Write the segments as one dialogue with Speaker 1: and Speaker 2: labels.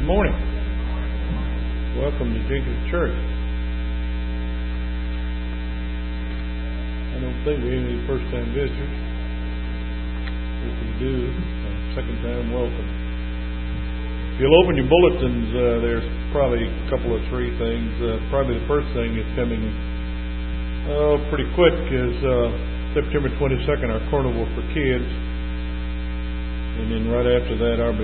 Speaker 1: Good morning. Welcome to Jenkins Church. I don't think we have any first-time visitors. If we do, second time, welcome. If you'll open your bulletins, there's probably a couple of three things. Probably the first thing is coming pretty quick is September 22nd, our Carnival for Kids. And then right after that, our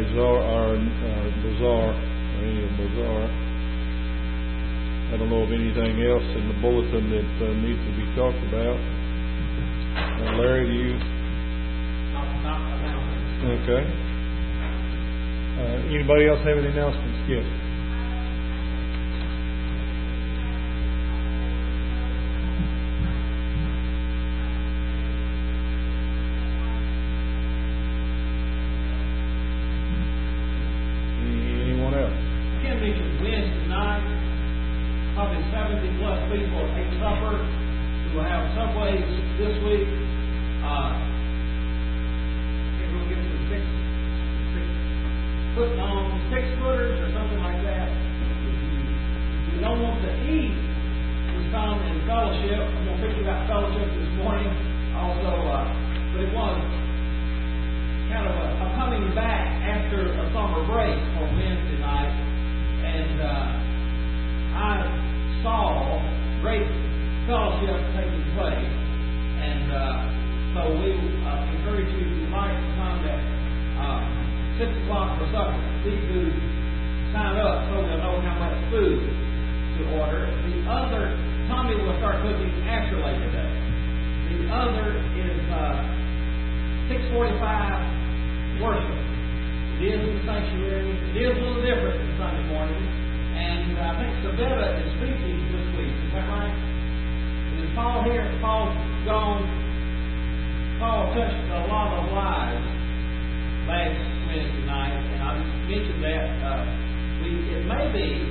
Speaker 1: annual bazaar. I don't know of anything else in the bulletin that needs to be talked about. Larry, do you? Okay. Anybody else have any announcements? Yes. Anyone else?
Speaker 2: Ken mentioned Wednesday night, probably 70 plus people ate supper. We will have Subways this week. We'll get some six-footers or something like that. If you don't want to eat, just come and fellowship. I'm going to preach about fellowship this morning also, but it was kind of a coming back after a summer break on Wednesday night, and I saw great fellowship taking place, and so we encourage you to like to come at 6 o'clock for supper. Please do sign up so they'll know how much food to order. The other, Tommy will start cooking after Labor Day. The other is 6:45 worship. It is in the sanctuary. It is a little different than Sunday morning. And I think Savetta is speaking this week. Is that right? And is Paul here? Paul's gone. Paul touched a lot of lives last Wednesday night, and I just mentioned that it may be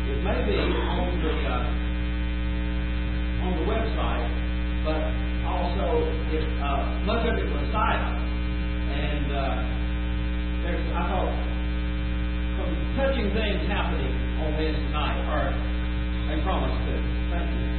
Speaker 2: on the website, but also much of it was silent, and I thought some touching things happening on Wednesday night, or they promised to. Thank you.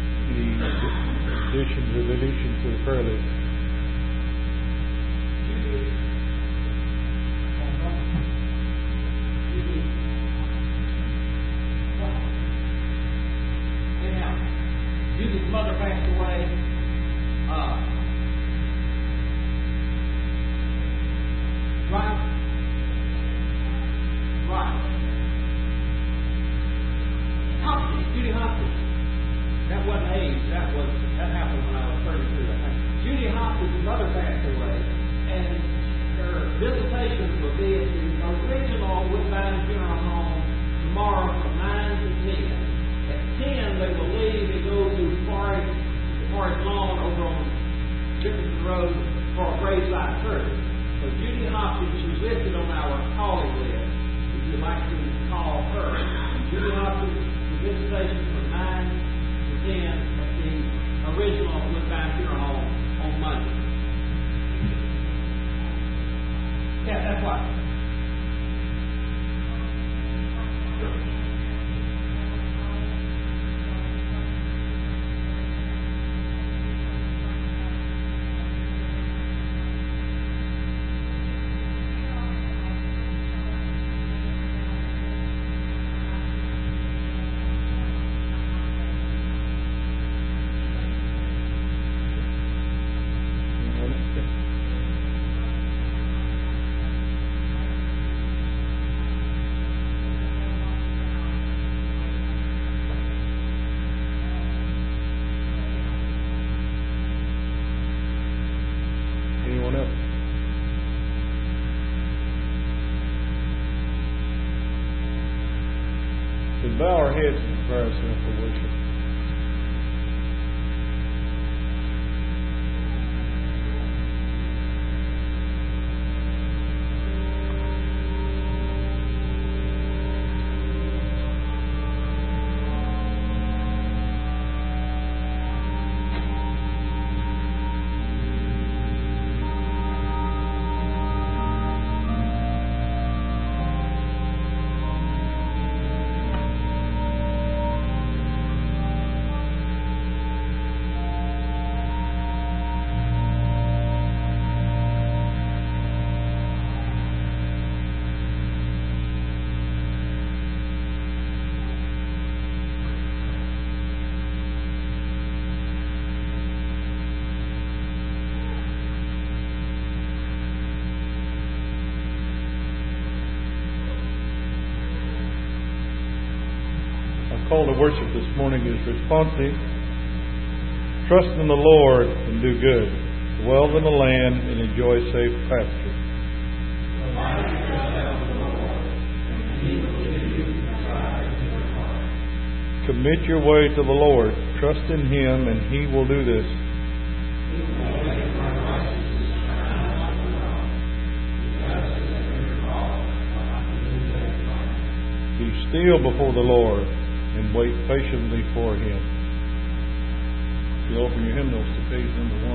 Speaker 1: additions or deletions to the prayer list?
Speaker 2: mother passed away. Right. Hopkins, Judy Hopkins. That wasn't age. That happened when I was 32, I think. Judy Hopkins' mother passed away, and her visitations will be at the original Woodbine Funeral Home tomorrow from 9 to 10. At 10, they will leave and go to Forest Lawn over on Dickinson Road for a graveside service. So Judy Hopkins, she's listed on our calling list. If you'd like to call her, Judy Hopkins, the visitation from 9 to 10 at the original Woodbine Funeral Home on Monday. Yeah, that's right.
Speaker 1: Bow our heads and prepare ourselves for worship. Call to worship this morning is responsive. Trust in the Lord and do good. Dwell in the land and enjoy safe pasture. Commit your way to the Lord. Trust in Him and He will do this. Be still before the Lord and wait patiently for Him. If you open your hymnals to page number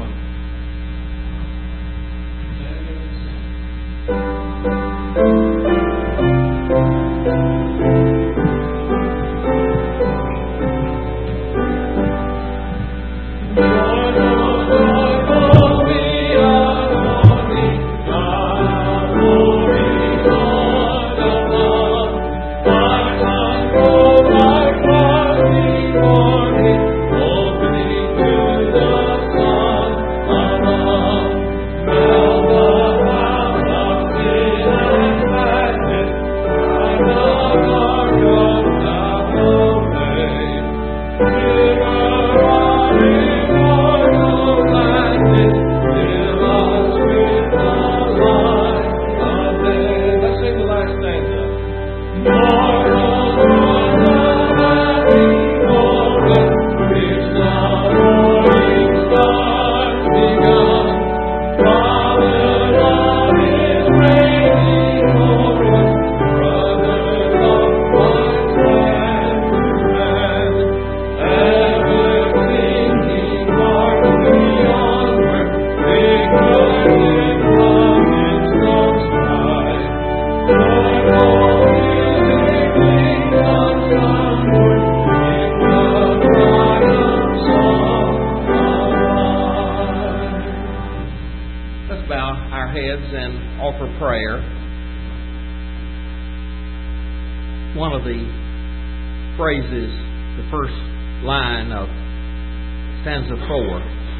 Speaker 3: stanza 4.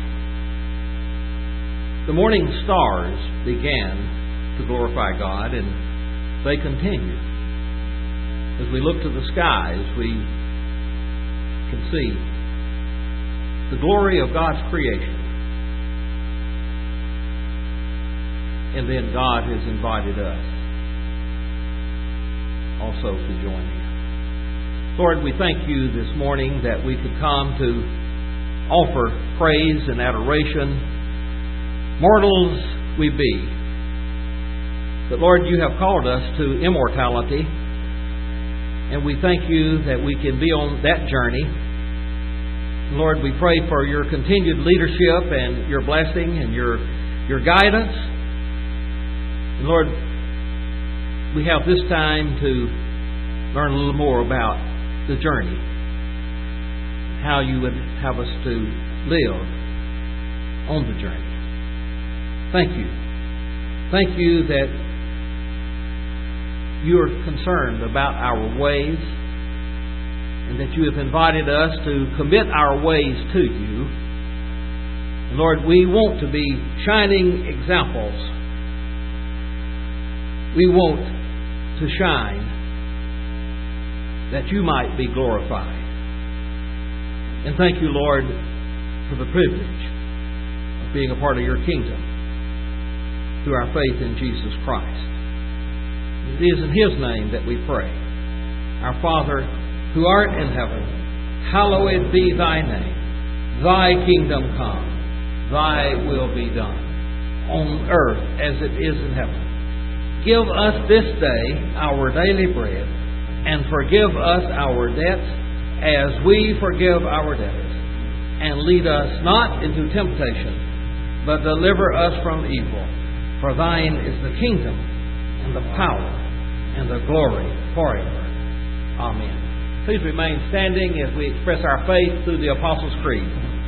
Speaker 3: The morning stars began to glorify God, and they continue. As we look to the skies, we can see the glory of God's creation. And then God has invited us also to join Him. Lord, we thank You this morning that we could come to offer praise and adoration. Mortals we be. But Lord, You have called us to immortality, and we thank You that we can be on that journey. Lord, we pray for Your continued leadership and Your blessing and Your guidance. And Lord, we have this time to learn a little more about the journey, how You would have us to live on the journey. Thank You. Thank You that You are concerned about our ways, and that You have invited us to commit our ways to You. And Lord, we want to be shining examples. We want to shine that You might be glorified. And thank You, Lord, for the privilege of being a part of Your kingdom through our faith in Jesus Christ. It is in His name that we pray. Our Father, who art in heaven, hallowed be Thy name. Thy kingdom come. Thy will be done on earth as it is in heaven. Give us this day our daily bread, and forgive us our debts as we forgive our debtors. And lead us not into temptation, but deliver us from evil. For Thine is the kingdom, and the power, and the glory forever. Amen. Please remain standing as we express our faith through the Apostles' Creed.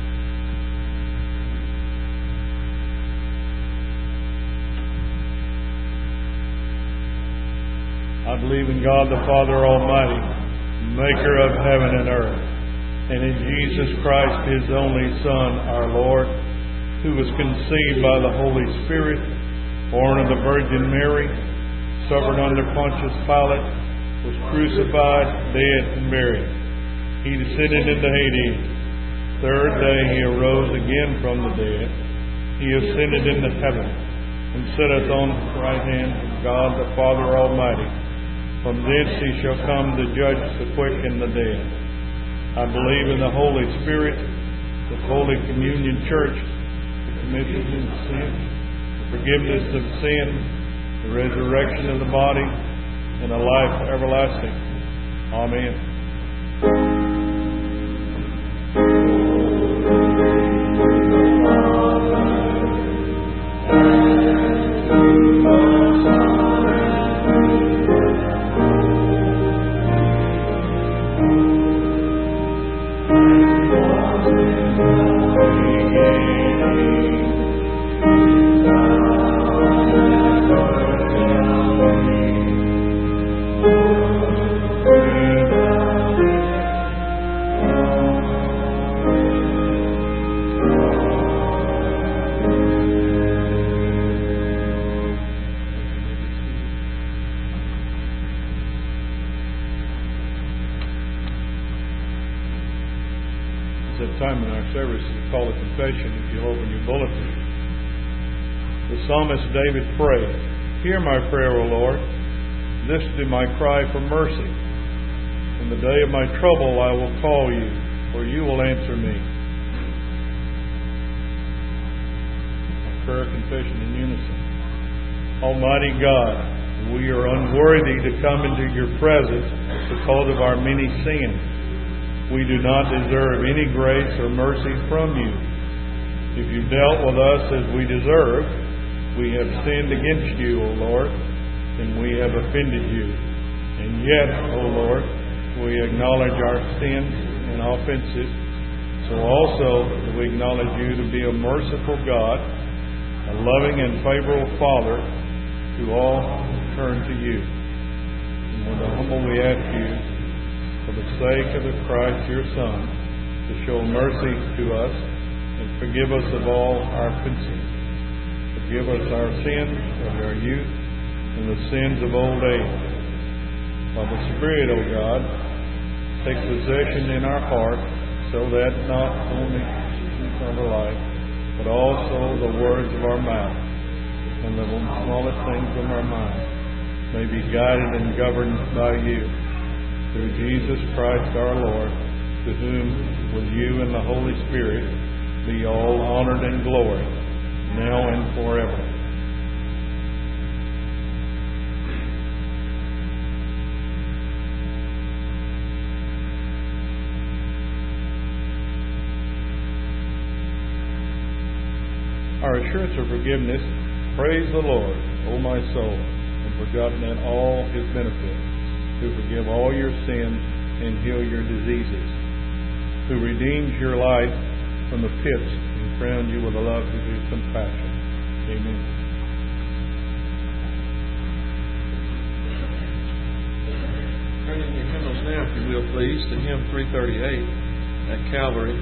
Speaker 1: I believe in God the Father Almighty, maker of heaven and earth, and in Jesus Christ, His only Son, our Lord, who was conceived by the Holy Spirit, born of the Virgin Mary, suffered under Pontius Pilate, was crucified, dead, and buried. He descended into Hades. Third day He arose again from the dead. He ascended into heaven, and sitteth on the right hand of God the Father Almighty. From thence He shall come to judge the quick and the dead. I believe in the Holy Spirit, the Holy Communion Church, the commission of sin, the forgiveness of sin, the resurrection of the body, and a life everlasting. Amen. Time in our service is called a confession. If you'll open your bulletin. The psalmist David prayed, "Hear my prayer, O Lord. Listen to my cry for mercy. In the day of my trouble I will call You, for You will answer me." Prayer confession in unison. Almighty God, we are unworthy to come into Your presence because of our many sins. We do not deserve any grace or mercy from You. If You dealt with us as we deserve, we have sinned against You, O Lord, and we have offended You. And yet, O Lord, we acknowledge our sins and offenses. So also we acknowledge You to be a merciful God, a loving and favorable Father to all who turn to You. And with the humble we ask You, for the sake of the Christ, Your Son, to show mercy to us and forgive us of all our offenses. Forgive us our sins of our youth and the sins of old age. By the Spirit, O God, take possession in our heart, so that not only eternal life, but also the words of our mouth and the smallest things of our mind may be guided and governed by you. Through Jesus Christ our Lord, to whom with you and the Holy Spirit be all honored and glory, now and forever. Our assurance of forgiveness, praise the Lord, O my soul, and forgotten at all His benefits, who forgive all your sins and heal your diseases, who redeems your life from the pits and crowns you with the love of His compassion. Amen.
Speaker 3: Turn in your hymnals now, if you will, please, to hymn 338 at Calvary.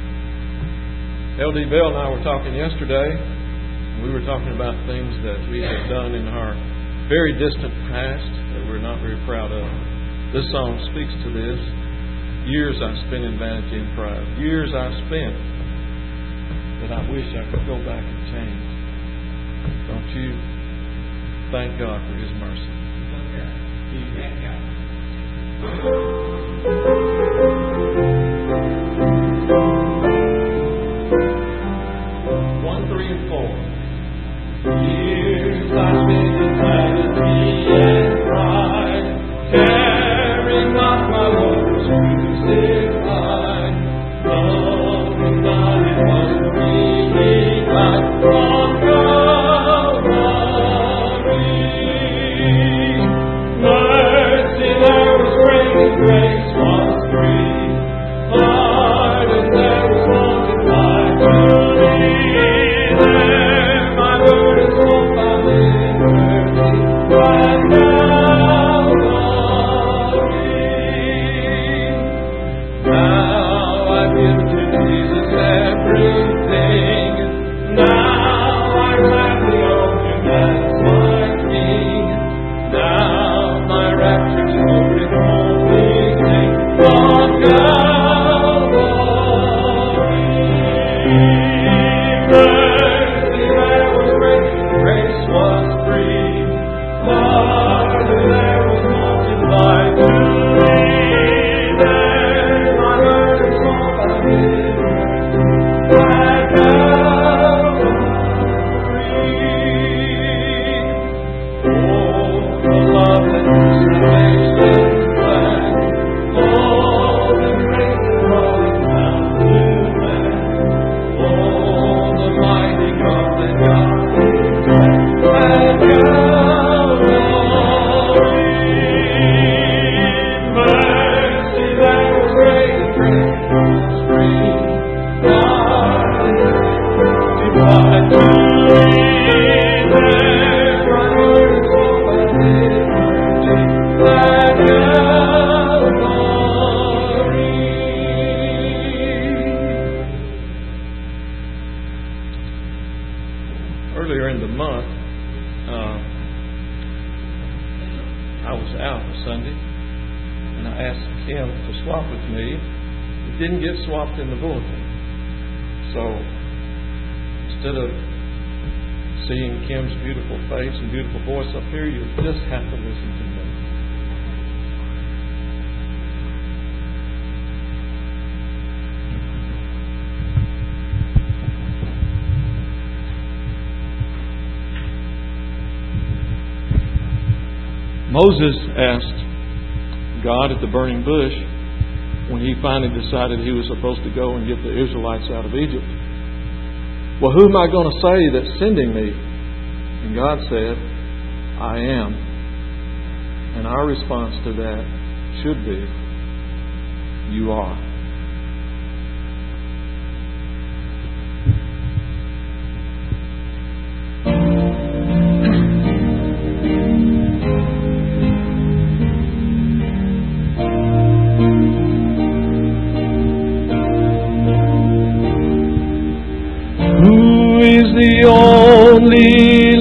Speaker 3: L.D. Bell and I were talking yesterday. We were talking about things that we have done in our very distant past that we're not very proud of. This song speaks to this. Years I spent in vanity and pride. Years I spent that I wish I could go back and change. Don't you thank God for His mercy?
Speaker 2: Thank God. 1, 3, and 4. Years I spent in vanity and pride, carrying not my Lord's crucified, knowing that it was really life from Calvary. Mercy there was great and grace was free, pardon there was multiplied to me.
Speaker 3: Earlier in the month, I was out Sunday, and I asked Kim to swap with me. It didn't get swapped in the bulletin. So instead of seeing Kim's beautiful face and beautiful voice up here, you just have to listen to me. Moses asked God at the burning bush when he finally decided he was supposed to go and get the Israelites out of Egypt, "Well, who am I going to say that's sending me?" And God said, "I am." And our response to that should be, "You are."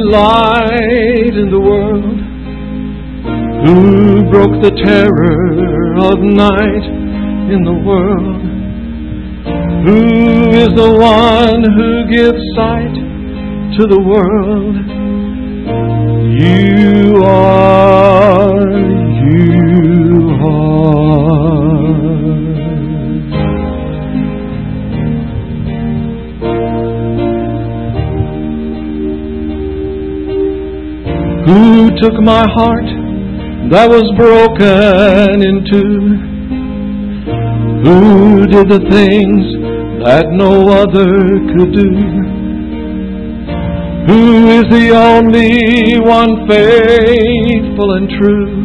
Speaker 4: light in the world, who broke the terror of night in the world, who is the one who gives sight to the world. You are. Who took my heart that was broken in two? Who did the things that no other could do? Who is the only one faithful and true?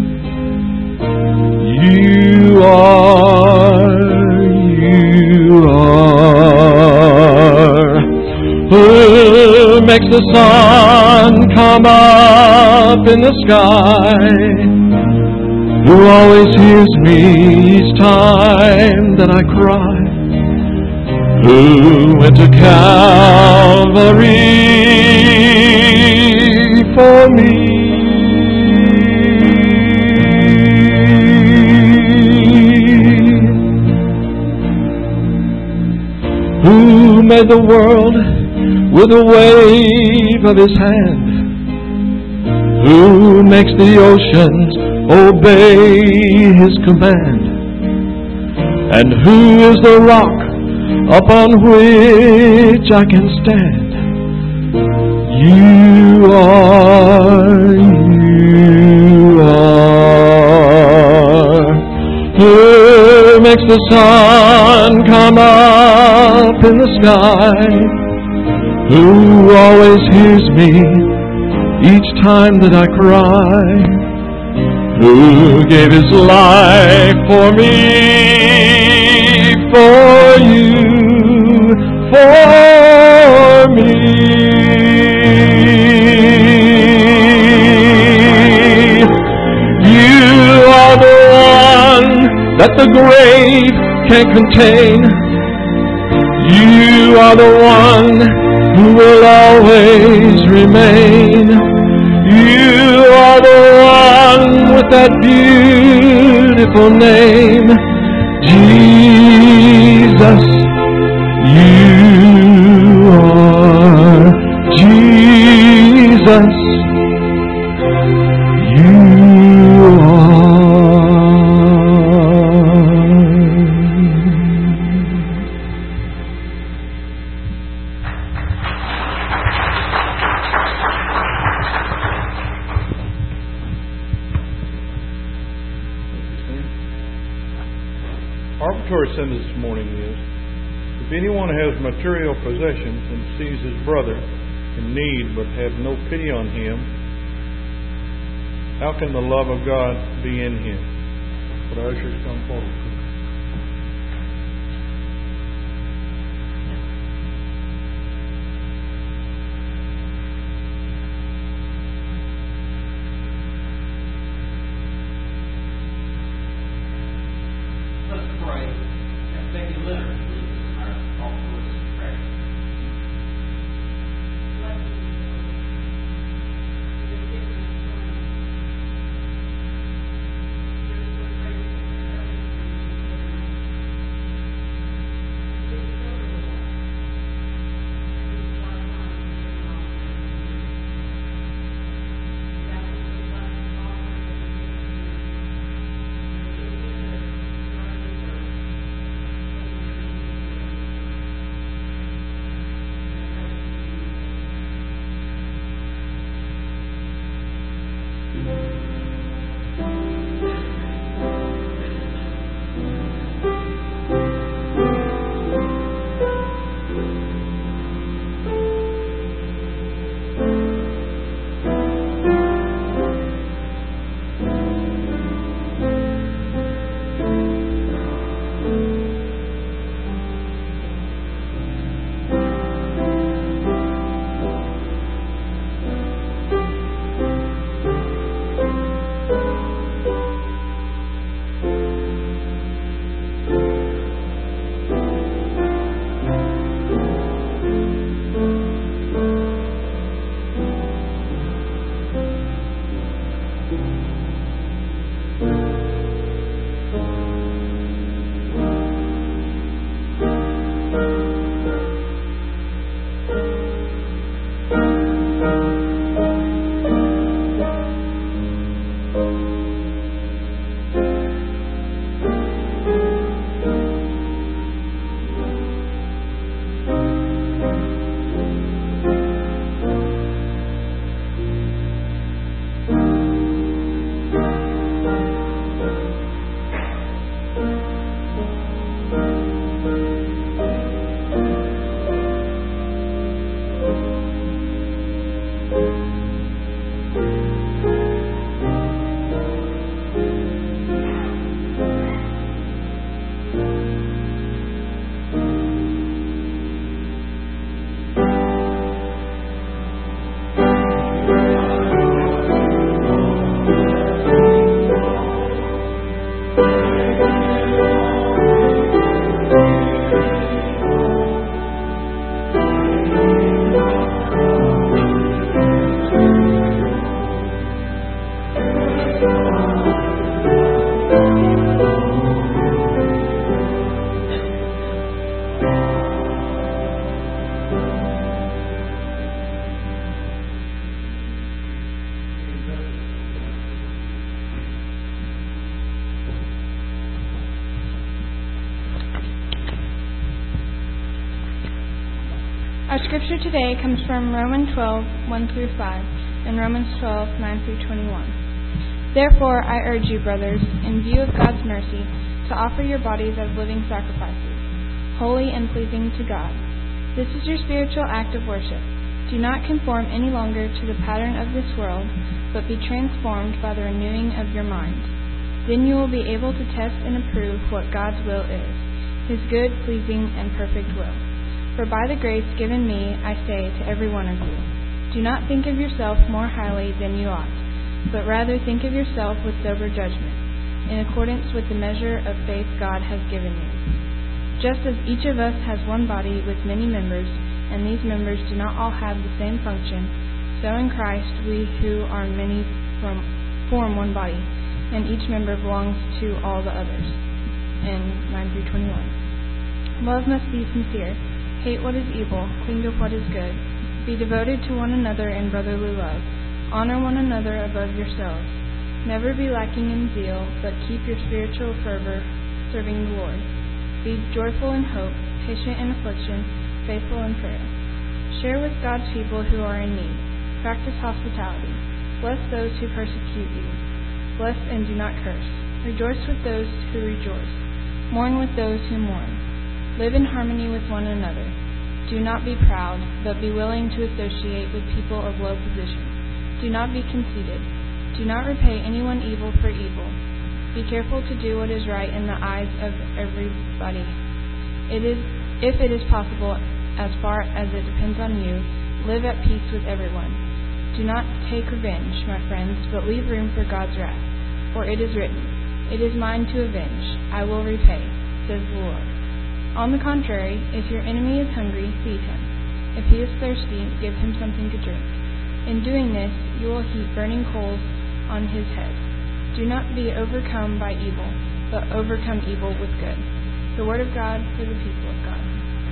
Speaker 4: You are. Who makes the sun come up in the sky? Who always hears me each time that I cry? Who went to Calvary for me? Who made the world with a wave of His hand? Who makes the oceans obey His command? And who is the rock upon which I can stand? You are. Who makes the sun come up in the sky? Who always hears me each time that I cry? Who gave His life for me, for you, for me? You are the one that the grave can't contain. You are the one who will always remain. You are the one with that beautiful name, Jesus. You are Jesus. You are.
Speaker 1: Our sentence this morning is, if anyone has material possessions and sees his brother in need but have no pity on him, how can the love of God be in him? Would our ushers come forward, please?
Speaker 5: Our scripture today comes from Romans 12, 1 through 5, and Romans 12, 9 through 21. Therefore, I urge you, brothers, in view of God's mercy, to offer your bodies as living sacrifices, holy and pleasing to God. This is your spiritual act of worship. Do not conform any longer to the pattern of this world, but be transformed by the renewing of your mind. Then you will be able to test and approve what God's will is, His good, pleasing, and perfect will. For by the grace given me, I say to every one of you, do not think of yourself more highly than you ought, but rather think of yourself with sober judgment, in accordance with the measure of faith God has given you. Just as each of us has one body with many members, and these members do not all have the same function, so in Christ we who are many form one body, and each member belongs to all the others. And 9 through 21. Love must be sincere. Hate what is evil. Cling to what is good. Be devoted to one another in brotherly love. Honor one another above yourselves. Never be lacking in zeal, but keep your spiritual fervor serving the Lord. Be joyful in hope, patient in affliction, faithful in prayer. Share with God's people who are in need. Practice hospitality. Bless those who persecute you. Bless and do not curse. Rejoice with those who rejoice. Mourn with those who mourn. Live in harmony with one another. Do not be proud, but be willing to associate with people of low position. Do not be conceited. Do not repay anyone evil for evil. Be careful to do what is right in the eyes of everybody. If it is possible, as far as it depends on you, live at peace with everyone. Do not take revenge, my friends, but leave room for God's wrath. For it is written, "It is mine to avenge, I will repay," says the Lord. On the contrary, if your enemy is hungry, feed him. If he is thirsty, give him something to drink. In doing this, you will heap burning coals on his head. Do not be overcome by evil, but overcome evil with good. The word of God for the people of God.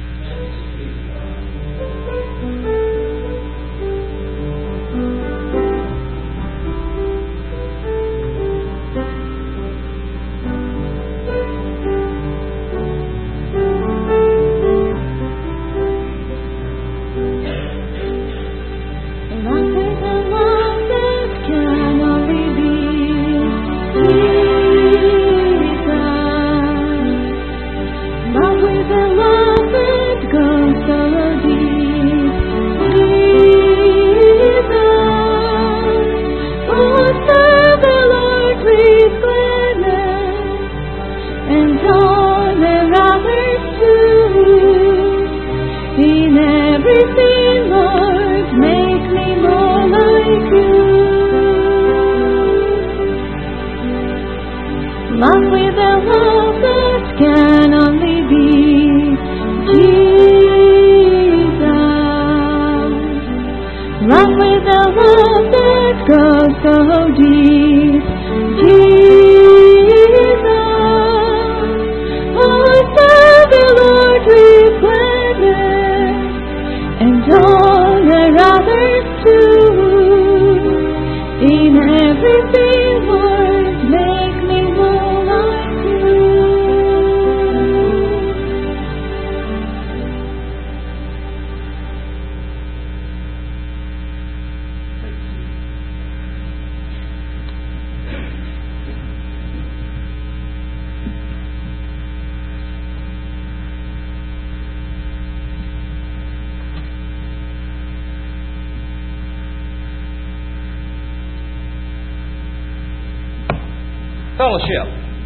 Speaker 3: Fellowship.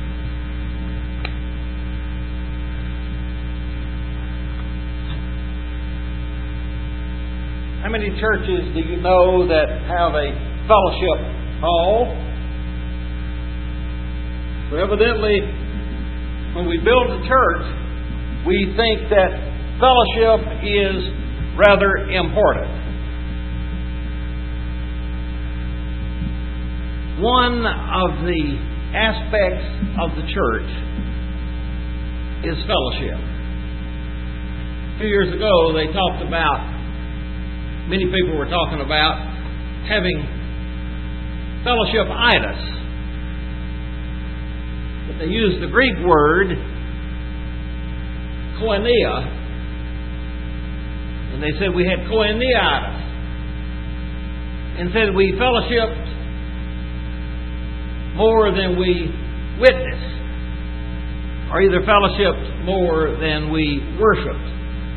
Speaker 3: How many churches do you know that have a fellowship hall? So evidently, when we build a church, we think that fellowship is rather important. One of the aspects of the church is fellowship. A few years ago, they talked about, many people were talking about having fellowship-itis. But they used the Greek word koinonia And they said we had koinonitis. And said we fellowshipped more than we witnessed. Or either fellowshipped more than we worshipped.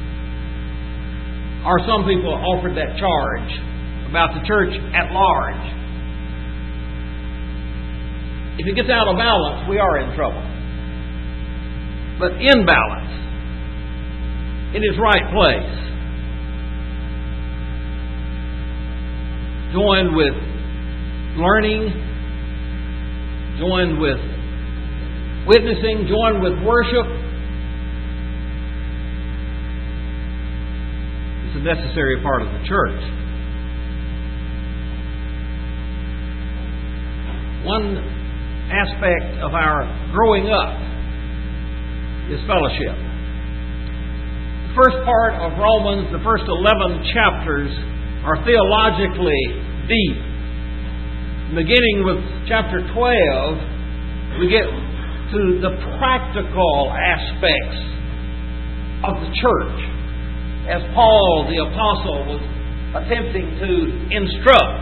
Speaker 3: Or some people offered that charge about the church at large. If it gets out of balance, we are in trouble. But in balance, in its right place, joined with learning, joined with witnessing, joined with worship, it's a necessary part of the church. One aspect of our growing up is fellowship. The first part of Romans, the first 11 chapters, are theologically deep. Beginning with chapter 12, we get to the practical aspects of the church, as Paul the Apostle was attempting to instruct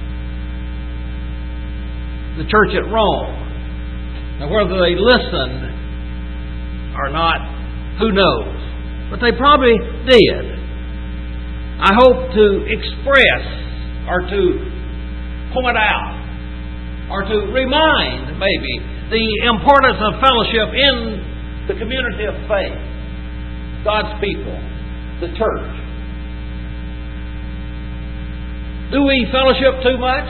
Speaker 3: the church at Rome. Now, whether they listened or not, who knows? But they probably did. I hope to express or to point out or to remind, maybe, the importance of fellowship in the community of faith, God's people, the church. Do we fellowship too much?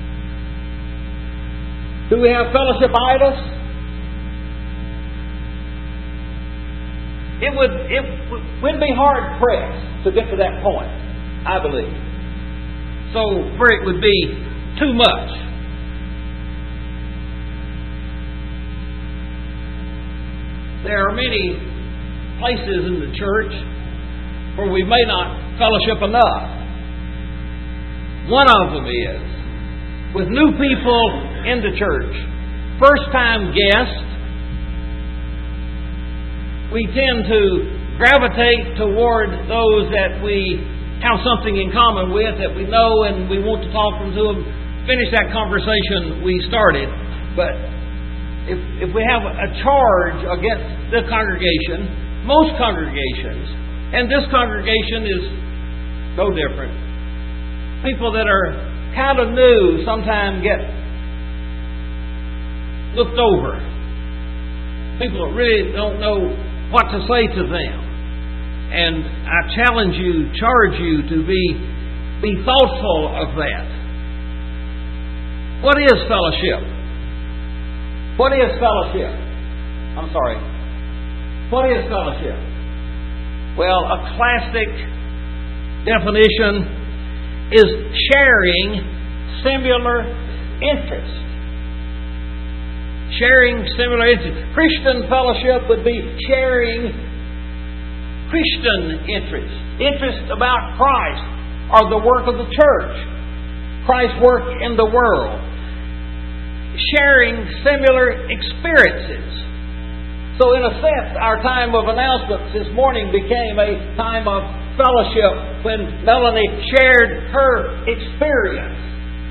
Speaker 3: Do we have fellowship-itis? We'd be hard-pressed to get to that point, I believe. So, where it would be too much. There are many places in the church where we may not fellowship enough. One of them is with new people in the church, first-time guests. We tend to gravitate toward those that we have something in common with, that we know, and we want to talk to them, finish that conversation we started. But if we have a charge against the congregation, most congregations, and this congregation is no different, people that are kind of new sometimes get looked over. People that really don't know what to say to them. And I charge you to be thoughtful of that. What is fellowship? What is fellowship? I'm sorry. What is fellowship? Well, a classic definition is sharing similar interests. Sharing similar interests. Christian fellowship would be sharing Christian interests. Interests about Christ or the work of the church. Christ's work in the world. Sharing similar experiences. So in a sense, our time of announcements this morning became a time of fellowship when Melanie shared her experience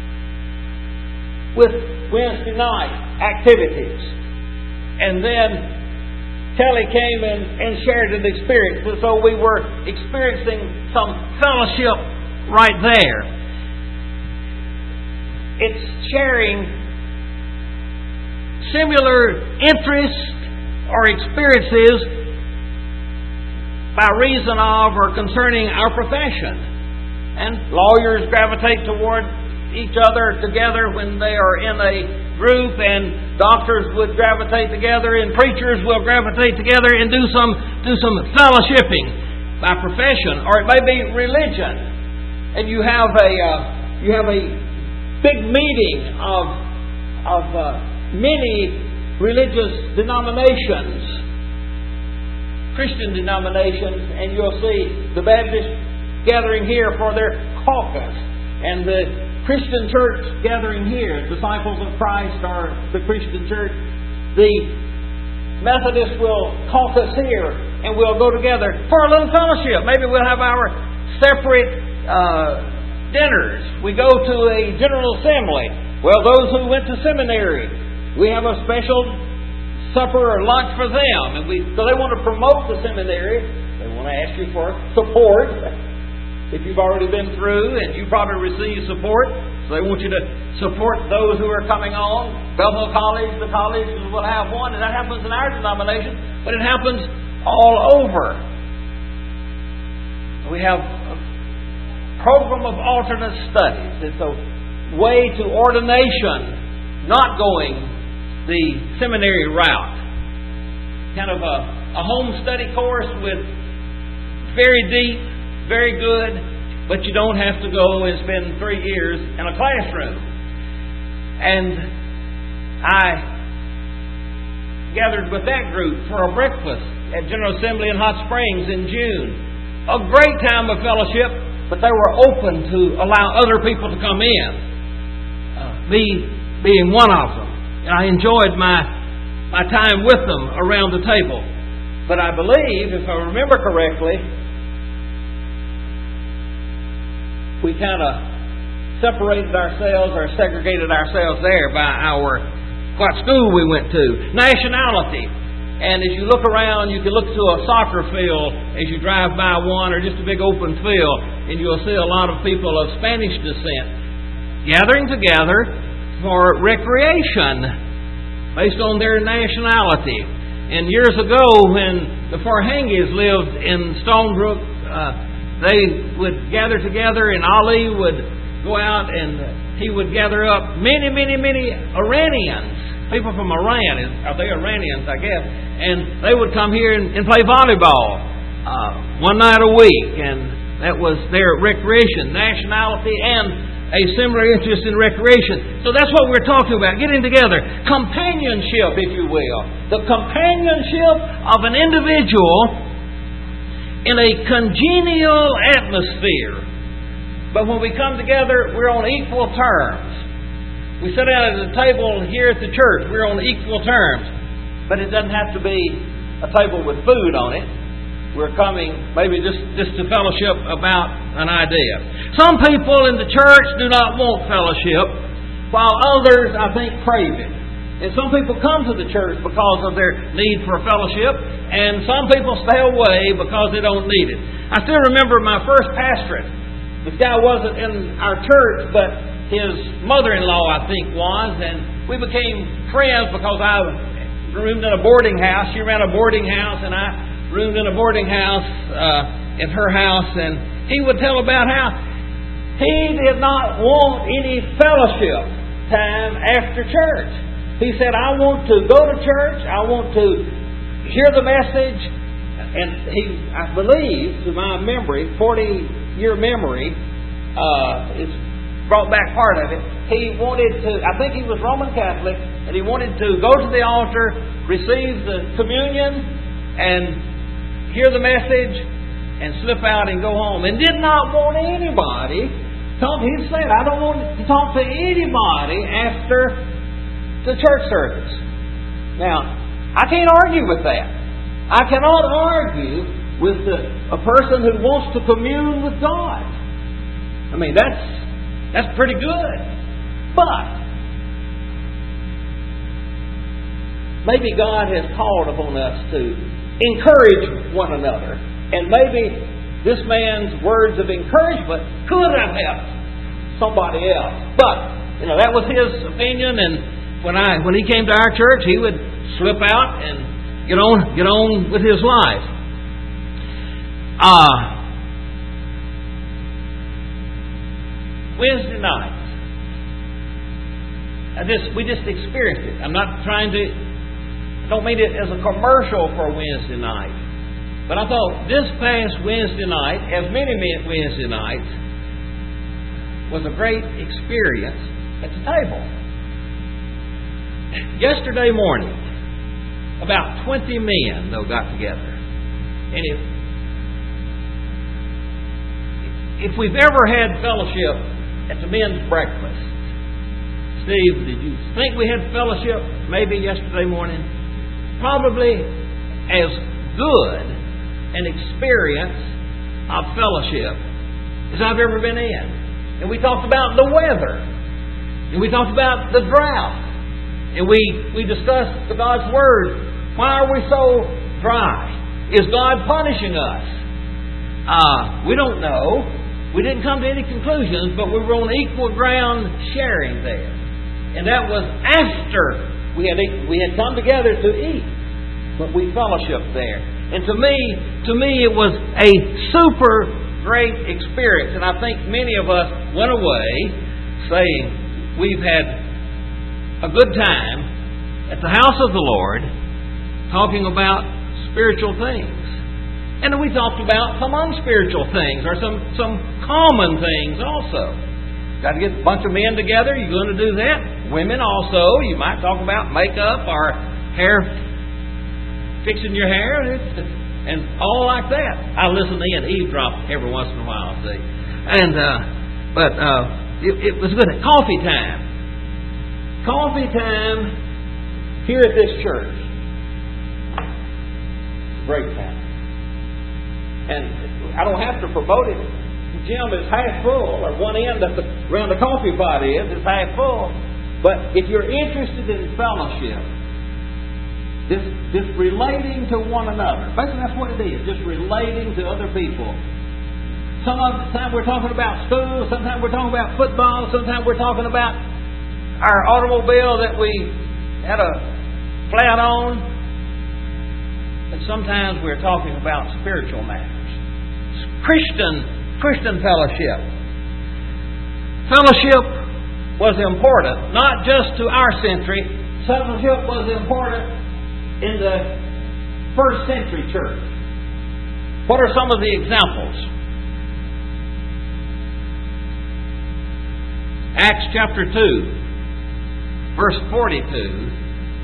Speaker 3: with Wednesday night activities. And then Kelly came and shared an experience. And so we were experiencing some fellowship right there. It's sharing similar interests or experiences by reason of or concerning our profession. And lawyers gravitate toward each other together when they are in a group, and doctors would gravitate together, and preachers will gravitate together and do some fellowshipping by profession, or it may be religion, and you have a big meeting of many religious denominations, Christian denominations, and you'll see the Baptists gathering here for their caucus, and the Christian church gathering here, Disciples of Christ or the Christian church. The Methodists will caucus here, and we'll go together for a little fellowship. Maybe we'll have our separate dinners. We go to a General Assembly. Well, those who went to seminary, we have a special supper or lunch for them. And so they want to promote the seminary. They want to ask you for support. If you've already been through and you probably received support, so they want you to support those who are coming on. Belleville College, the colleges will have one, and that happens in our denomination, but it happens all over. We have a program of alternate studies. It's a way to ordination, not going the seminary route. Kind of a home study course with very deep, very good, but you don't have to go and spend 3 years in a classroom. And I gathered with that group for a breakfast at General Assembly in Hot Springs in June. A great time of fellowship, but they were open to allow other people to come in. Me being one of them. And I enjoyed my time with them around the table. But I believe, if I remember correctly, we kind of separated ourselves or segregated ourselves there by what school we went to. Nationality. And as you look around, you can look to a soccer field as you drive by one, or just a big open field, and you'll see a lot of people of Spanish descent gathering together for recreation based on their nationality. And years ago, when the Farhangis lived in Stonebrook, they would gather together, and Ali would go out and he would gather up many Iranians, people from Iran. Are they Iranians, I guess? And they would come here and play volleyball one night a week, and that was their recreation, nationality, and a similar interest in recreation. So that's what we're talking about, getting together. Companionship, if you will. The companionship of an individual in a congenial atmosphere. But when we come together, we're on equal terms. We sit down at a table here at the church, we're on equal terms. But it doesn't have to be a table with food on it. We're coming maybe just to fellowship about an idea. Some people in the church do not want fellowship, while others, I think, crave it. And some people come to the church because of their need for fellowship, and some people stay away because they don't need it. I still remember my first pastorate. This guy wasn't in our church, but his mother-in-law, I think, was, and we became friends because I roomed in a boarding house. She ran a boarding house, and I roomed in a boarding house at her house, and he would tell about how he did not want any fellowship time after church. He said, I want to go to church, I want to hear the message, and I believe, to my memory, 40-year memory, is brought back part of it. He wanted to, I think he was Roman Catholic, and he wanted to go to the altar, receive the communion, and hear the message, and slip out and go home. And did not want anybody, he said, I don't want to talk to anybody after the church service. Now, I can't argue with that. I cannot argue with a person who wants to commune with God. I mean, that's pretty good. But maybe God has called upon us to encourage one another. And maybe this man's words of encouragement could have helped somebody else. But, that was his opinion, and when he came to our church, he would slip out and get on with his life. Wednesday nights. We just experienced it. I'm not trying to. I don't mean it as a commercial for Wednesday night, but I thought this past Wednesday night, as many Wednesday nights, was a great experience at the table. Yesterday morning, about 20 men got together. And if we've ever had fellowship at the men's breakfast, Steve, did you think we had fellowship maybe yesterday morning? Probably as good an experience of fellowship as I've ever been in. And we talked about the weather. And we talked about the drought. And we discussed God's Word. Why are we so dry? Is God punishing us? We don't know. We didn't come to any conclusions, but we were on equal ground sharing there. And that was after we had come together to eat. But we fellowshiped there. And to me it was a super great experience. And I think many of us went away saying we've had a good time at the house of the Lord talking about spiritual things. And then we talked about some unspiritual things or some common things also. Got to get a bunch of men together. You're going to do that. Women also. You might talk about makeup or hair, fixing your hair and all like that. I listen in, eavesdrop every once in a while, see. And it was good. Coffee time. Coffee time here at this church. Great time. And I don't have to promote it. The gym is half full, or one end around the coffee pot is half full. But if you're interested in fellowship, just relating to one another. Basically, that's what it is. Just relating to other people. Some of the time we're talking about school. Sometimes we're talking about football. Sometimes we're talking about our automobile that we had a flat on. And sometimes we're talking about spiritual matters. Christian fellowship. Fellowship was important, not just to our century. Fellowship was important in the first century church. What are some of the examples? Acts chapter 2, verse 42.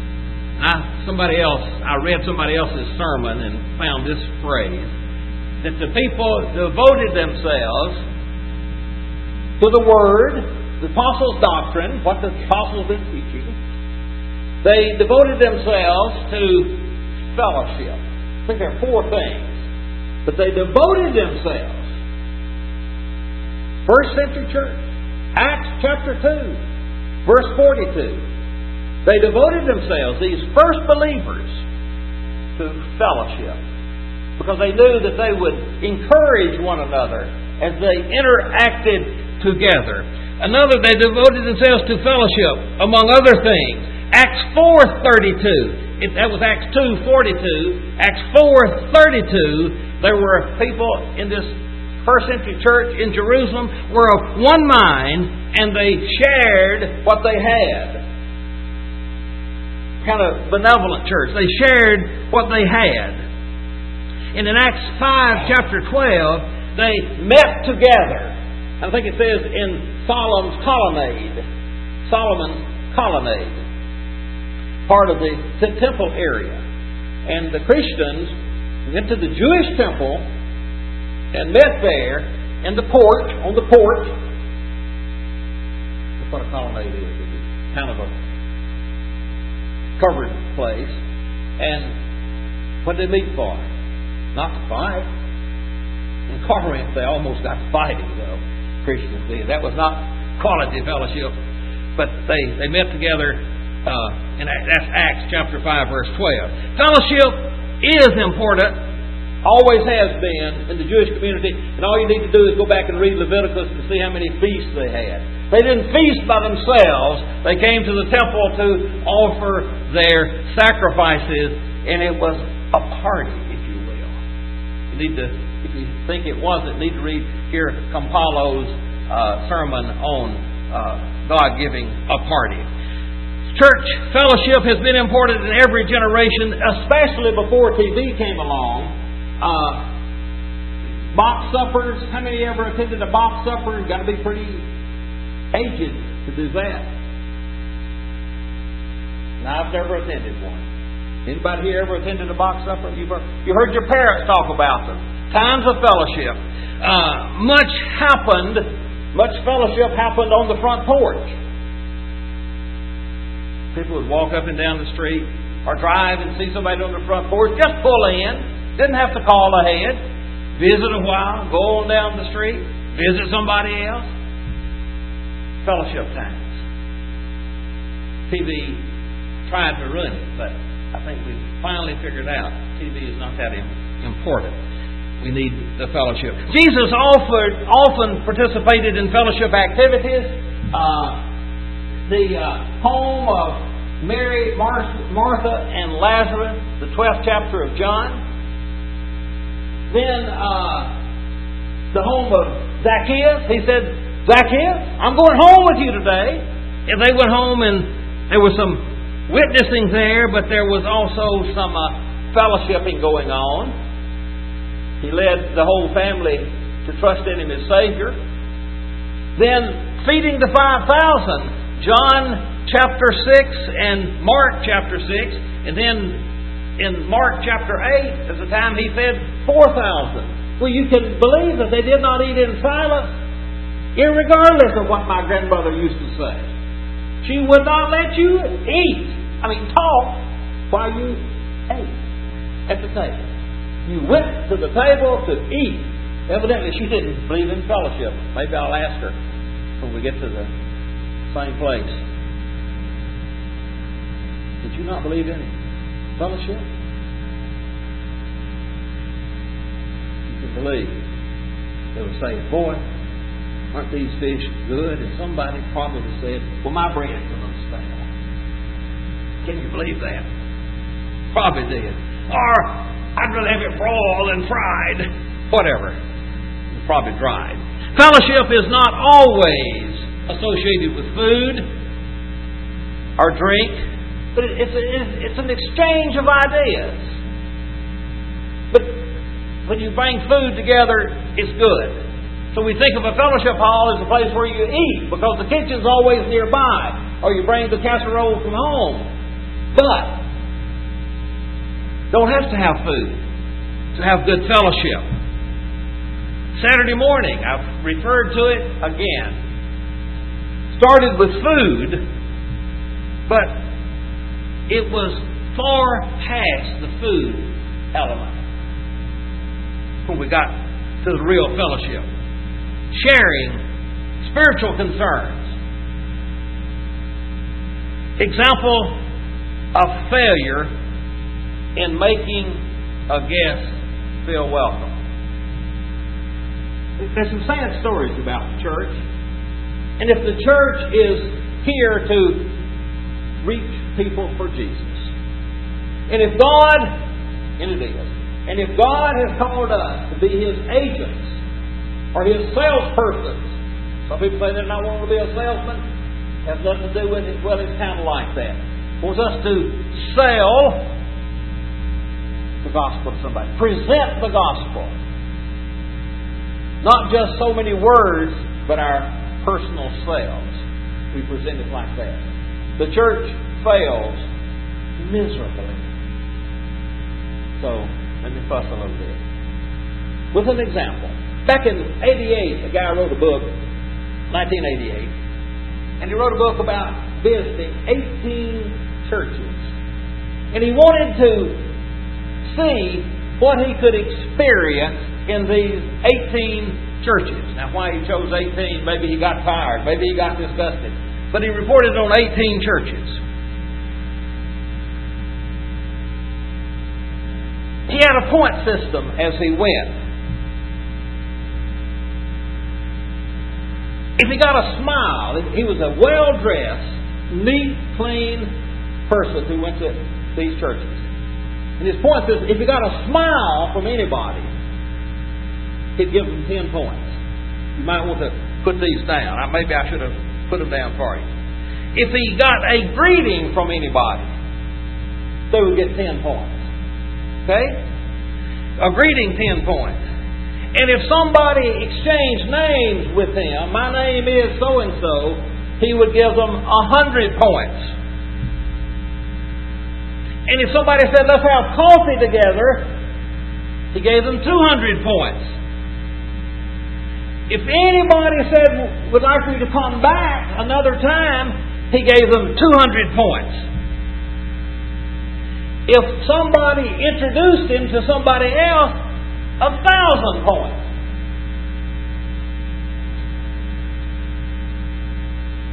Speaker 3: I read somebody else's sermon and found this phrase, that the people devoted themselves to the Word, the apostles' doctrine, what the apostles been teaching. They devoted themselves to fellowship. I think there are 4 things. But they devoted themselves. First century church, Acts chapter 2, verse 42. They devoted themselves, these first believers, to fellowship. Because they knew that they would encourage one another as they interacted together. Another, they devoted themselves to fellowship, among other things. Acts 4:32. That was Acts 2:42. Acts 4:32. There were people in this first century church in Jerusalem were of one mind, and they shared what they had. Kind of benevolent church. They shared what they had. And in Acts 5, chapter 12, they met together. I think it says in Solomon's colonnade. Part of the temple area. And the Christians went to the Jewish temple and met there in the porch, on the porch. That's what a colonnade is. It's kind of a covered place. And what did they meet for? Not to fight. In Corinth, they almost got fighting, though. Christians did. That was not quality fellowship. But they met together, and that's Acts chapter 5, verse 12. Fellowship is important, always has been in the Jewish community. And all you need to do is go back and read Leviticus to see how many feasts they had. They didn't feast by themselves. They came to the temple to offer their sacrifices, and it was a party, if you will. You need to, if you think it wasn't, need to hear Campolo's sermon on God giving a party. Church fellowship has been important in every generation, especially before TV came along. Box suppers. How many ever attended a box supper? You've got to be pretty aged to do that. Now, I've never attended one. Anybody here ever attended a box supper? You heard your parents talk about them. Times of fellowship. Much fellowship happened on the front porch. People would walk up and down the street or drive and see somebody on the front porch. Just pull in. Didn't have to call ahead. Visit a while. Go on down the street. visit somebody else. Fellowship times. TV tried to ruin it, but I think we finally figured out TV is not that important. We need the fellowship. Jesus often participated in fellowship activities. The home of Mary, Martha, and Lazarus, the 12th chapter of John. Then the home of Zacchaeus. He said, Zacchaeus, I'm going home with you today. And they went home, and there was some witnessing there, but there was also some fellowshipping going on. He led the whole family to trust in Him as Savior. Then feeding the 5,000, John chapter 6 and Mark chapter 6. And then in Mark chapter 8, at the time He fed 4,000. Well, you can believe that they did not eat in silence, irregardless of what my grandmother used to say. She would not let you talk while you ate at the table. You went to the table to eat. Evidently, she didn't believe in fellowship. Maybe I'll ask her when we get to the same place. Did you not believe in fellowship? You can believe. They would say, boy, aren't these fish good? And somebody probably said, well, my bread's a little stale. Can you believe that? Probably did. Or, I'd rather have it broiled and fried. Whatever. It's probably dried. Fellowship is not always associated with food or drink, but it's an exchange of ideas. But when you bring food together, it's good. So we think of a fellowship hall as a place where you eat, because the kitchen's always nearby, or you bring the casserole from home. But don't have to have food to have good fellowship. Saturday morning, I've referred to it again. Started with food, but it was far past the food element when we got to the real fellowship. Sharing spiritual concerns. Example of failure in making a guest feel welcome. There's some sad stories about the church. And if the church is here to reach people for Jesus, and if God, and it is, and if God has called us to be His agents or His salespersons, some people say they're not wanting to be a salesman. Has nothing to do with it. Well, it's kind of like that. Wants us to sell the gospel to somebody. Present the gospel. Not just so many words, but our personal selves. We present it like that. The church fails miserably. So, let me fuss a little bit. With an example. Back in 1988, a guy wrote a book, 1988, and he wrote a book about visiting 18 churches. And he wanted to see what he could experience in these 18 churches. Now, why he chose 18, maybe he got tired, maybe he got disgusted. But he reported on 18 churches. He had a point system as he went. If he got a smile, he was a well-dressed, neat, clean person who went to these churches. And his point is, if he got a smile from anybody, he'd give them 10 points. You might want to put these down. Maybe I should have put them down for you. If he got a greeting from anybody, they would get 10 points. Okay? A greeting, 10 points. And if somebody exchanged names with him, my name is so-and-so, he would give them 100 points. And if somebody said, let's have coffee together, he gave them 200 points. If anybody said, would like me to come back another time, he gave them 200 points. If somebody introduced him to somebody else, 1,000 points.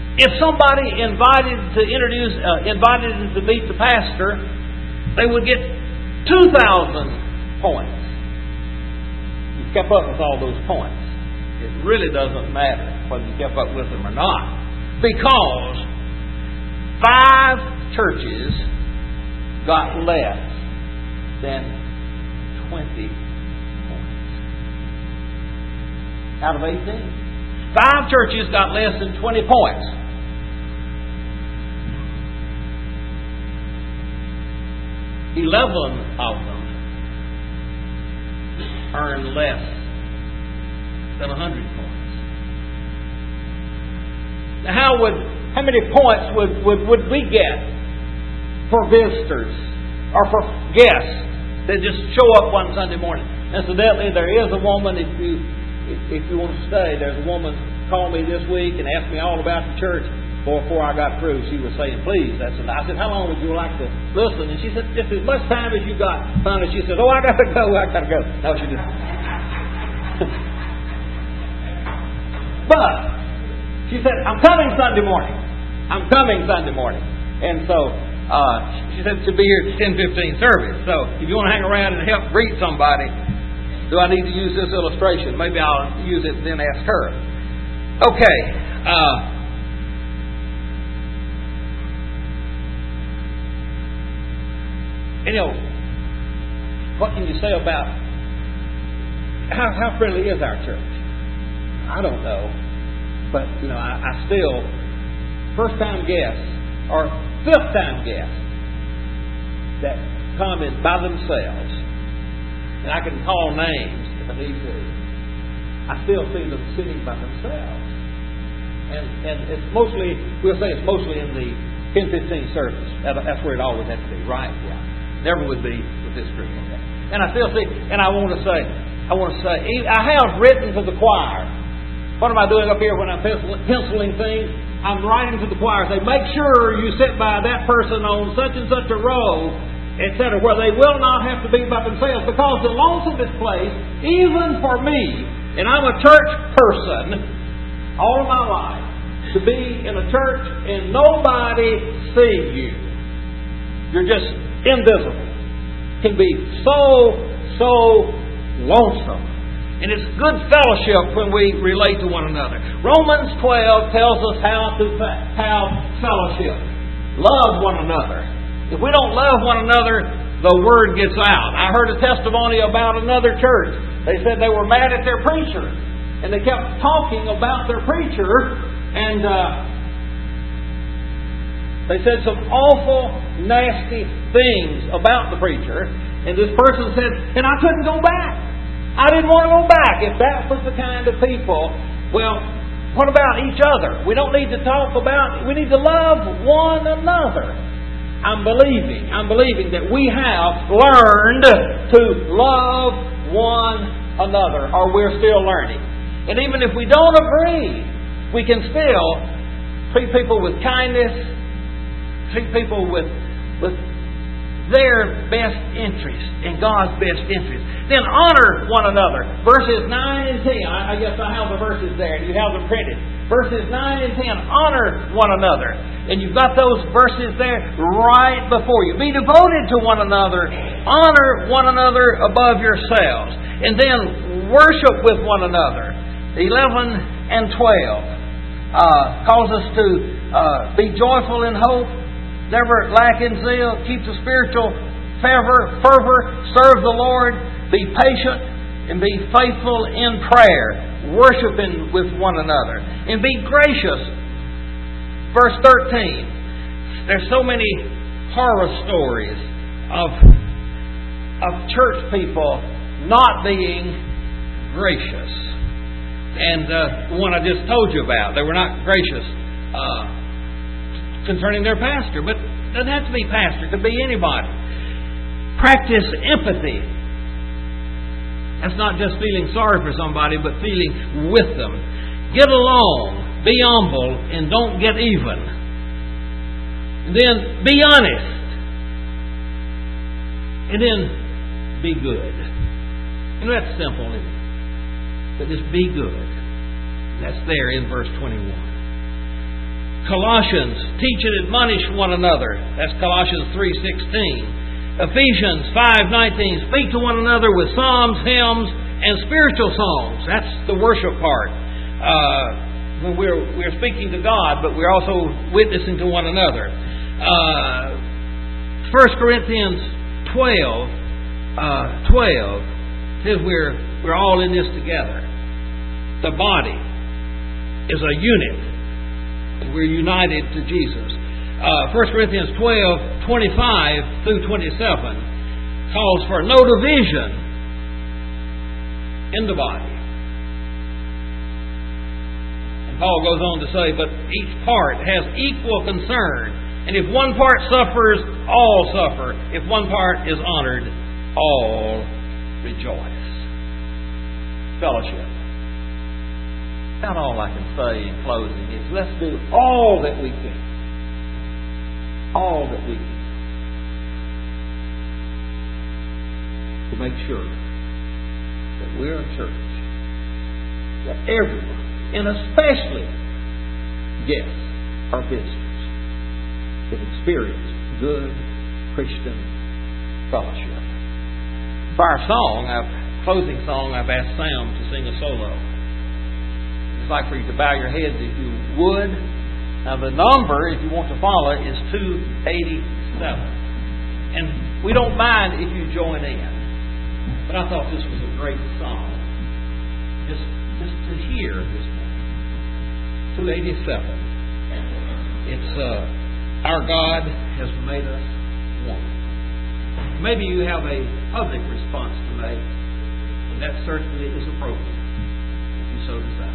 Speaker 3: If somebody invited to meet the pastor, they would get 2,000 points. You kept up with all those points. It really doesn't matter whether you kept up with them or not, because 5 churches got less than 20 points out of 18. 5 churches got less than 20 points. Eleven of them earned less than 100 points. Now, how many points would we get for visitors or for guests that just show up one Sunday morning? Incidentally, there is a woman, if you want to stay, there's a woman called me this week and asked me all about the church. Before I got through, she was saying, please. I said, how long would you like to listen? And she said, just as much time as you got. Finally, she said, oh, I got to go. No, she didn't. But she said, I'm coming Sunday morning. And so she said she'll be here at 10:15 service. So if you want to hang around and help greet somebody, do I need to use this illustration? Maybe I'll use it and then ask her. Okay. What can you say about how friendly is our church? I don't know. But, I still, first-time guests or fifth-time guests that come in by themselves, and I can call names if I need to, I still see them sitting by themselves. And it's mostly, we'll say it's mostly in the 10:15 service. That's where it always has to be, right? Yeah. Never would be with this group. Okay. And I still see, and I want to say, I have written to the choir. What am I doing up here when I'm penciling things? I'm writing to the choir. Say, make sure you sit by that person on such and such a row, etc., where they will not have to be by themselves, because the lonesomest place, even for me, and I'm a church person all of my life, to be in a church and nobody see you. You're just invisible. Can be so lonesome. And it's good fellowship when we relate to one another. Romans 12 tells us how to have fellowship. Love one another. If we don't love one another, the word gets out. I heard a testimony about another church. They said they were mad at their preacher. And they kept talking about their preacher. And they said some awful, nasty things about the preacher. And this person said, and I couldn't go back. I didn't want to go back. If that was the kind of people, well, what about each other? We don't need to talk about, we need to love one another. I'm believing that we have learned to love one another, or we're still learning. And even if we don't agree, we can still treat people with kindness, treat people with their best interest and God's best interest. Then honor one another. Verses 9 and 10. I guess I have the verses there, and you have them printed. Verses 9 and 10. Honor one another. And you've got those verses there right before you. Be devoted to one another. Honor one another above yourselves. And then worship with one another. 11 and 12 calls us to be joyful in hope, never lack in zeal, keep the spiritual fervor, serve the Lord, be patient, and be faithful in prayer, worshiping with one another, and be gracious. Verse 13. There's so many horror stories of church people not being gracious. And the one I just told you about, they were not gracious concerning their pastor. But it doesn't have to be pastor. It could be anybody. Practice empathy. That's not just feeling sorry for somebody, but feeling with them. Get along. Be humble. And don't get even. And then be honest. And then be good. That's simple, isn't it? But just be good. That's there in verse 21. Colossians, teach and admonish one another. That's Colossians 3:16. Ephesians 5:19, speak to one another with psalms, hymns, and spiritual songs. That's the worship part. When we're speaking to God, but we're also witnessing to one another. 1 Corinthians 12 says we're all in this together. The body is a unit. We're united to Jesus. 1 Corinthians 12:25 through 27 calls for no division in the body. And Paul goes on to say, but each part has equal concern. And if one part suffers, all suffer. If one part is honored, all rejoice. Fellowship. About all I can say in closing is let's do all that we can. All that we can. To make sure that we're a church. That everyone, and especially guests or visitors, can experience good Christian fellowship. For our song, our closing song, I've asked Sam to sing a solo. I'd like for you to bow your heads if you would. Now the number, if you want to follow, is 287. And we don't mind if you join in. But I thought this was a great song. Just to hear this one. 287. It's Our God Has Made Us One. Maybe you have a public response to make, and that certainly is appropriate if you so desire.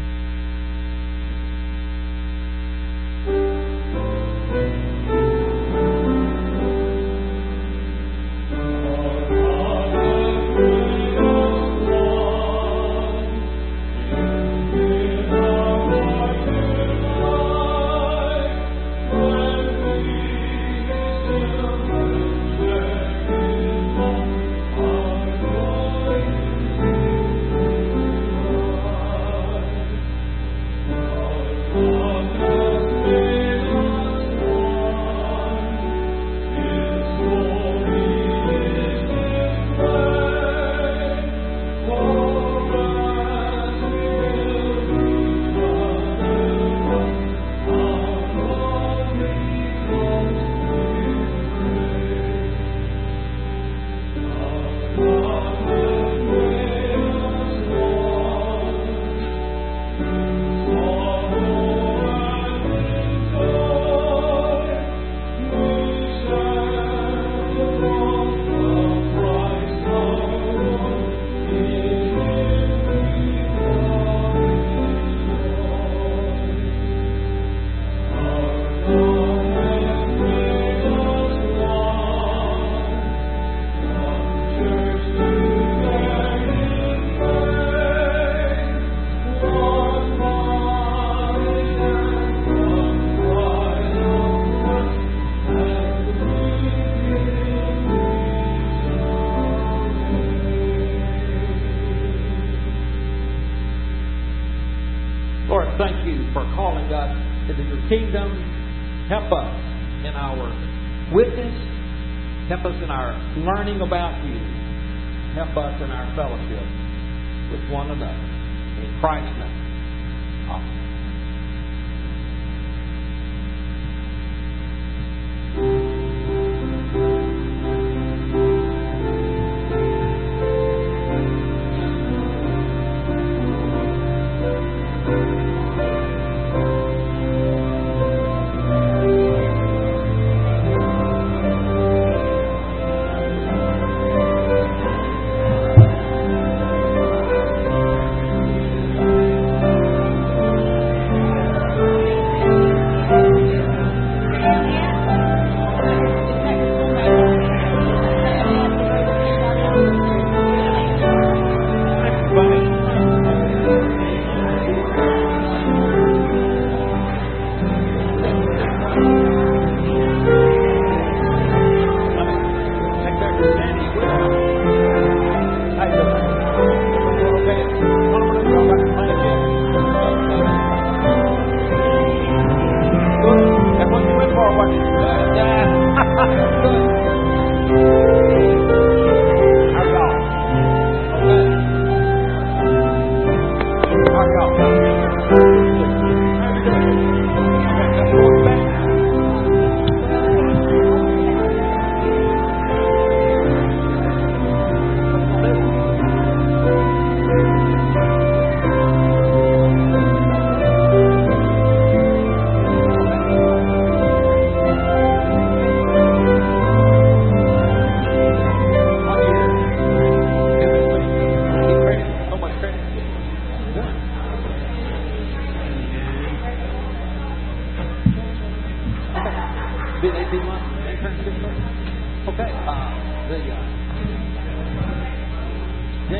Speaker 3: Thank you for calling us into your kingdom. Help us in our witness. Help us in our learning about you. Help us in our fellowship with one another. In Christ's name. Amen.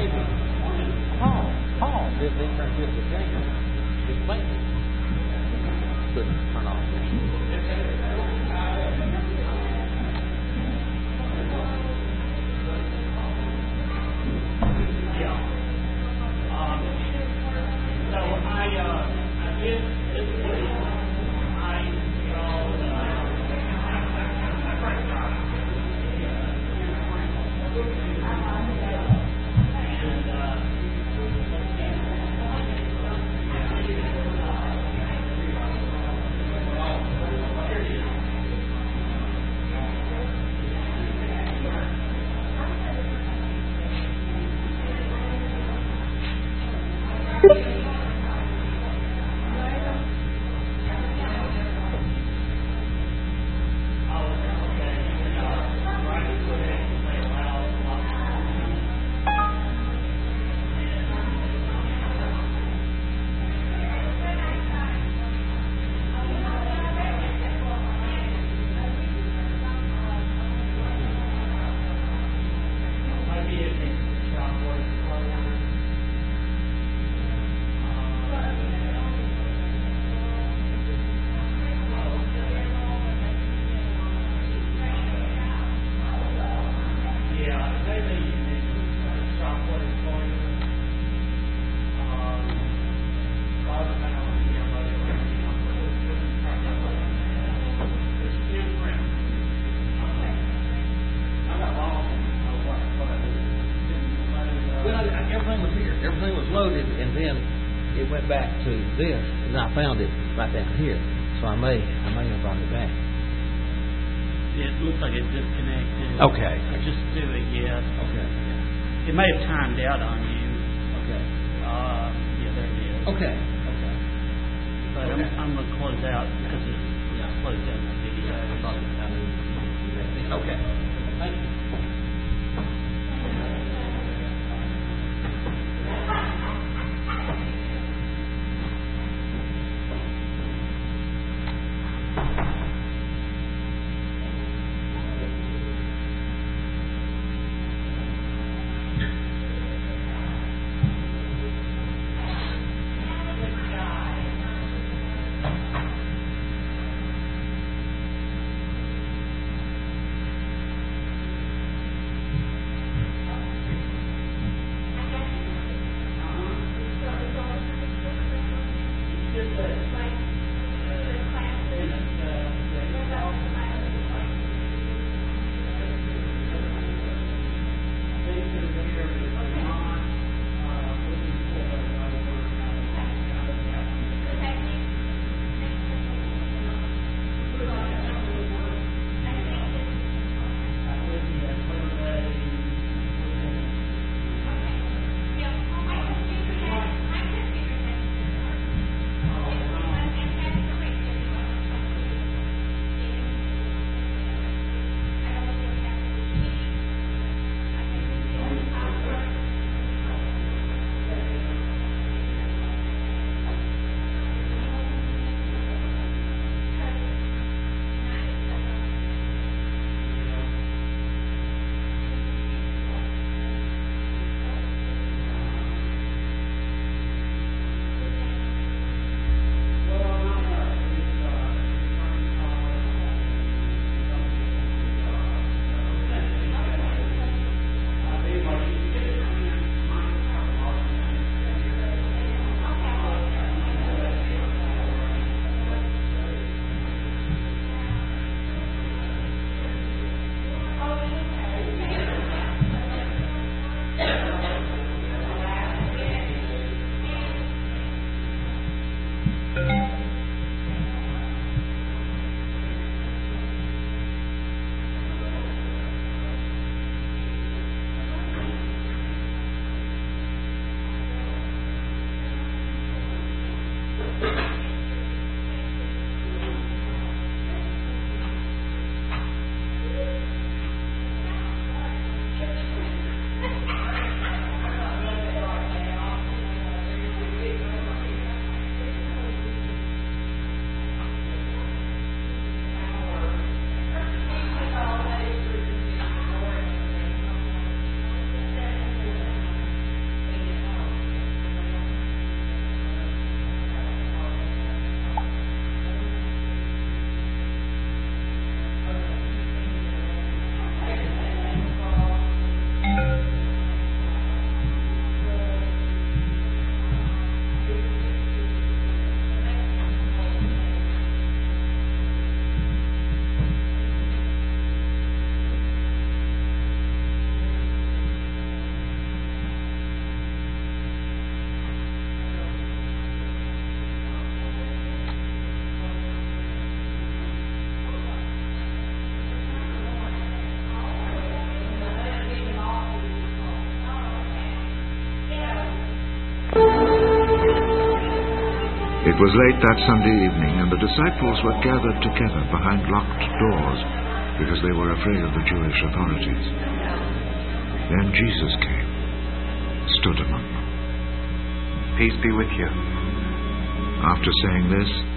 Speaker 3: David. Paul did the internship with James. His family couldn't turn off.
Speaker 2: So I did this week. I installed
Speaker 3: Everything was loaded, and then it went back to this, and I found it right down here. So I may have brought it back.
Speaker 6: It looks like it disconnected.
Speaker 3: Okay.
Speaker 6: Just do it, yes.
Speaker 3: Okay.
Speaker 6: It may have timed out on you.
Speaker 3: Okay.
Speaker 6: Yeah, there it is.
Speaker 3: Okay. Okay.
Speaker 6: But
Speaker 3: Okay.
Speaker 6: I'm going to close out because it closed down my video.
Speaker 3: Okay. Thank you.
Speaker 7: It was late that Sunday evening, and the disciples were gathered together behind locked doors because they were afraid of the Jewish authorities. Then Jesus came, stood among them.
Speaker 8: Peace be with you.
Speaker 7: After saying this,